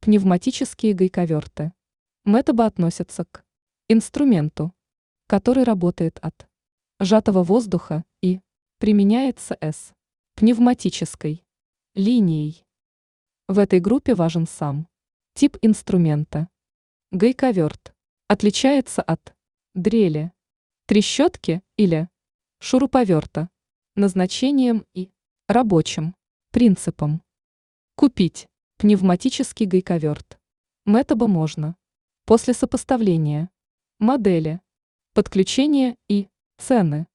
Пневматические гайковерты. Метоба относятся к инструменту, который работает от сжатого воздуха и применяется с пневматической линией. В этой группе важен сам тип инструмента. Гайковерт отличается от дрели, трещотки или шуруповерта назначением и рабочим принципом. Купить пневматический гайковерт. Метоба можно после сопоставления модели, подключения и цены.